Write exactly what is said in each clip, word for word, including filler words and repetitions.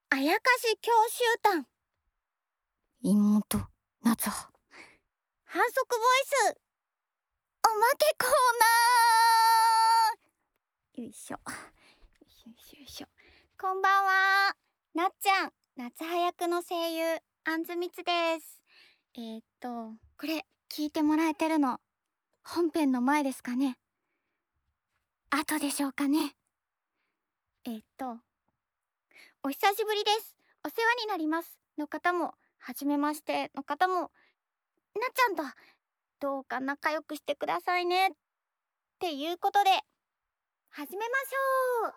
あやかし教習団妹夏葉反則ボイスおまけコーナー。よいしょよいしょよいしょよいしょ。こんばんは、なっちゃん夏葉役の声優あんずみつです。えー、っとこれ聞いてもらえてるの本編の前ですかね、後でしょうかね。えー、っとお久しぶりです、お世話になりますの方も、はじめましての方も、なっちゃんとどうか仲良くしてくださいねっていうことで始めましょう。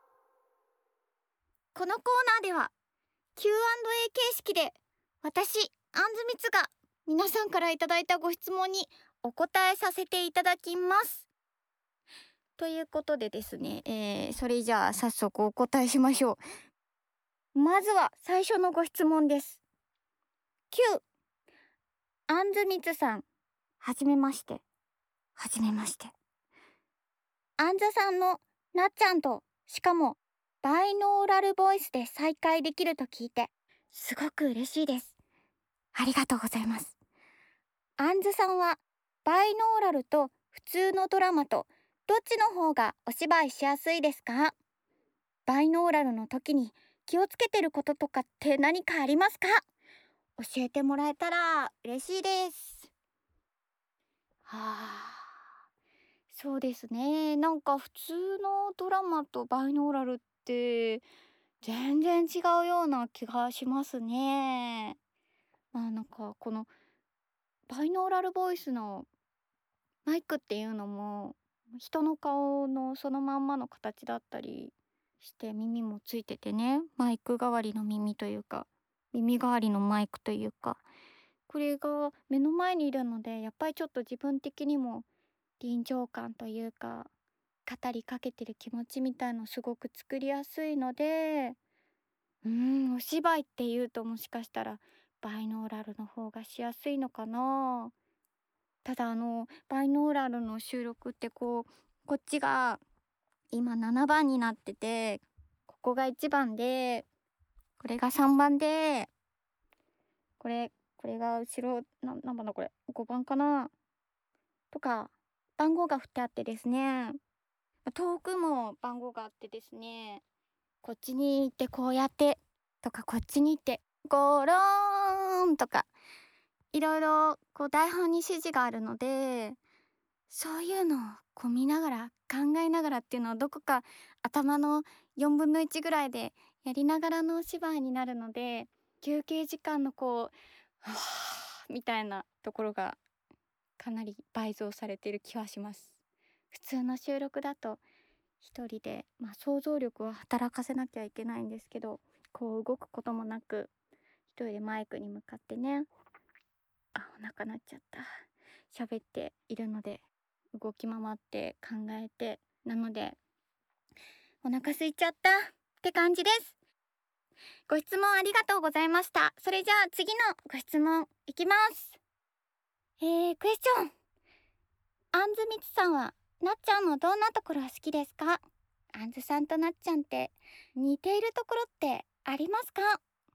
このコーナーでは キューアンドエー 形式で私あんずみつが皆さんからいただいたご質問にお答えさせていただきます。ということでですね、えー、それじゃあ早速お答えしましょう。まずは最初のご質問です。きゅうあんずみつさん、はじめまして。はじめまして。あんずさんのなっちゃんと、しかもバイノーラルボイスで再会できると聞いてすごく嬉しいです。ありがとうございます。あんずさんはバイノーラルと普通のドラマとどっちの方がお芝居しやすいですか？バイノーラルの時に気をつけてることとかって何かありますか？教えてもらえたら嬉しいです。はあ、そうですね。なんか普通のドラマとバイノーラルって全然違うような気がしますね。まあなんかこのバイノーラルボイスのマイクっていうのも人の顔のそのまんまの形だったりして耳もついててね、マイク代わりの耳というか耳代わりのマイクというか、これが目の前にいるのでやっぱりちょっと自分的にも臨場感というか語りかけてる気持ちみたいのすごく作りやすいので、うーんお芝居っていうともしかしたらバイノーラルの方がしやすいのかな。ただあのバイノーラルの収録ってこうこっちが今ななばんになってて、ここがいちばんでこれがさんばんでこれこれが後ろな何番だこれごばんかなとか番号が振ってあってですね、遠くも番号があってですね、こっちに行ってこうやってとかこっちに行ってゴローンとかいろいろこう台本に指示があるので、そういうのをこう見ながら考えながらっていうのはどこか頭のよんぶんのいちぐらいでやりながらのお芝居になるので、休憩時間のこうはぁみたいなところがかなり倍増されてる気はします。普通の収録だと一人で、まあ、想像力を働かせなきゃいけないんですけど、こう動くこともなく一人でマイクに向かってね、あお腹鳴っちゃった喋っているので、動き回って考えて、なのでお腹空いちゃったって感じです。ご質問ありがとうございました。それじゃあ次のご質問いきます。えー、クエスチョン。あんずみつさんはなっちゃんのどんなところが好きですか？あんずさんとなっちゃんって似ているところってありますか？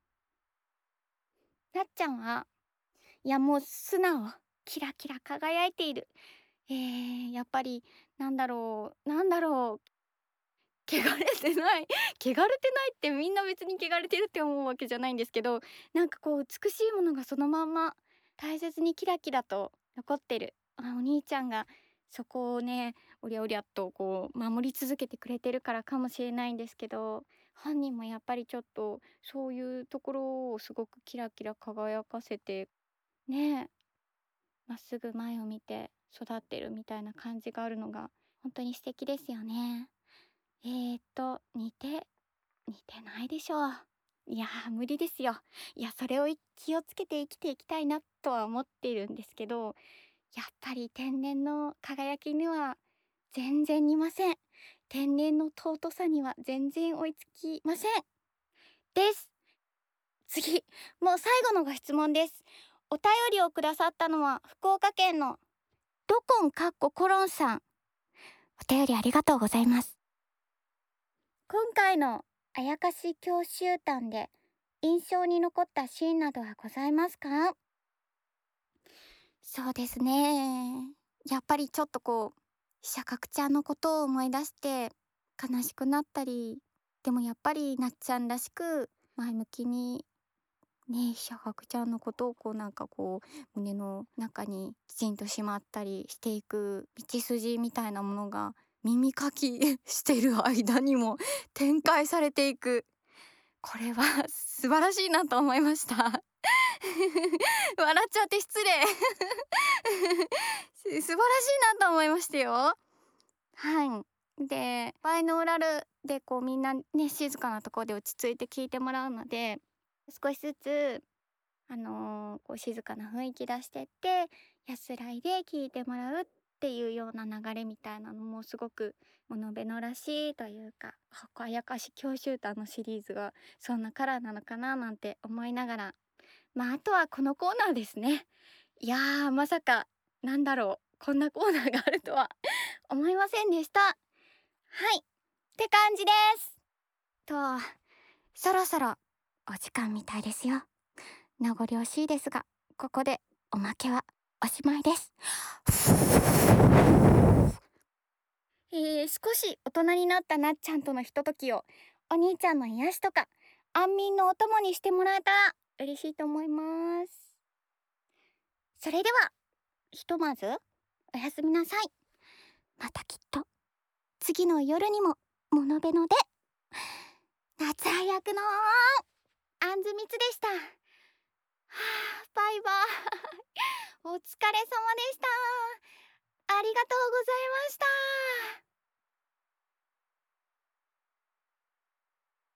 なっちゃんはいやもう素直、キラキラ輝いている。えー、やっぱりなんだろうなんだろう汚れてない汚れてないってみんな別に汚れてるって思うわけじゃないんですけど、なんかこう美しいものがそのまんま大切にキラキラと残ってる、あお兄ちゃんがそこをねおりゃおりゃっとこう守り続けてくれてるからかもしれないんですけど、本人もやっぱりちょっとそういうところをすごくキラキラ輝かせてね、まっすぐ前を見て育ってるみたいな感じがあるのが本当に素敵ですよね。えーと似て似てないでしょう。いやー無理ですよ。いやそれを気をつけて生きていきたいなとは思っているんですけど、やっぱり天然の輝きには全然似ません。天然の尊さには全然追いつきませんです。次、もう最後のご質問です。お便りをくださったのは福岡県のドコンかっこコロンさん。お便りありがとうございます。今回のあやかし教習団で印象に残ったシーンなどはございますか？ そうですね。やっぱりちょっとこう、シャカクちゃんのことを思い出して悲しくなったり、でもやっぱりなっちゃんらしく前向きにね、シャカクちゃんのことをこうなんかこう胸の中にきちんとしまったりしていく道筋みたいなものが耳かきしてる間にも展開されていく。これは素晴らしいなと思いました。笑っちゃって失礼。す素晴らしいなと思いましたよ。はい。で、バイノーラルでこうみんなね、静かなところで落ち着いて聞いてもらうので、少しずつあのーこう静かな雰囲気出してって安らいで聞いてもらうっていうような流れみたいなのもすごくモノベノらしいというか、あこうあやかし教習団のシリーズがそんなカラーなのかななんて思いながら、まああとはこのコーナーですね。いやーまさかなんだろう、こんなコーナーがあるとは思いませんでした。はいって感じです。 と、そろそろお時間みたいですよ。名残惜しいですが、ここでおまけはおしまいです。 えー、少し大人になったなっちゃんとのひとときをお兄ちゃんの癒しとか安眠のお供にしてもらえたら嬉しいと思います。それではひとまずおやすみなさい。 またきっと次の夜にもモノベノで夏葉役のあんずみつでした。はあ、バイバイ。お疲れ様でした。ありがとうございました。